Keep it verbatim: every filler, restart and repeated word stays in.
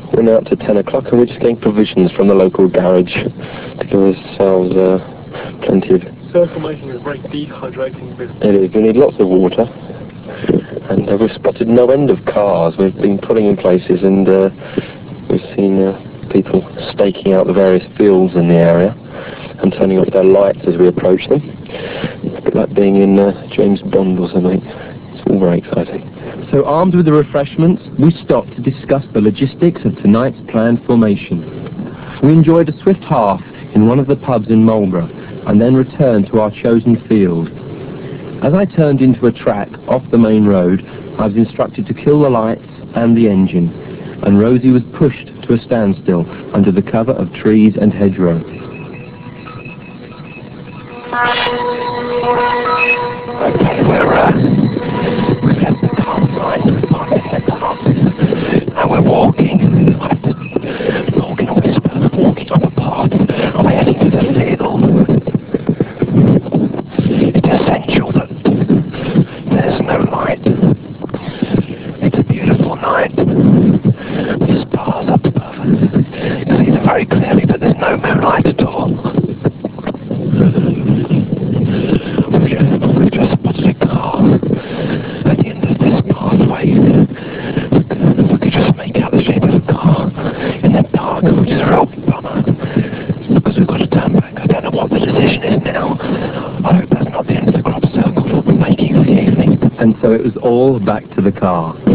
We're now up to ten o'clock and we're just getting provisions from the local garage to give ourselves uh, plenty of... Circle making is a very dehydrating business. It is. We need lots of water. And uh, we've spotted no end of cars. We've been pulling in places and uh, we've seen uh, people staking out the various fields in the area and turning off their lights as we approach them. It's a bit like being in uh, James Bond or something. It's all very exciting. So armed with the refreshments, we stopped to discuss the logistics of tonight's planned formation. We enjoyed a swift half in one of the pubs in Marlborough and then returned to our chosen field. As I turned into a track off the main road, I was instructed to kill the lights and the engine, and Rosie was pushed to a standstill under the cover of trees and hedgerow. Okay, we're, uh, we've left the car behind, we've parked in the car, and we're walking, walking a whisper, walking up a path, and we're heading to the field. It's essential that there's no light. It's a beautiful night, the stars up above us. You can see them very clearly, but there's no moonlight at all. We've just, we've just spotted a car at the end of this pathway. We could just make out the shape of a car in the dark, which is a real bummer. Because we've got to turn back. I don't know what the decision is now. I hope that's not the end of the crop circle that we're making for the evening. And so it was all back to the car.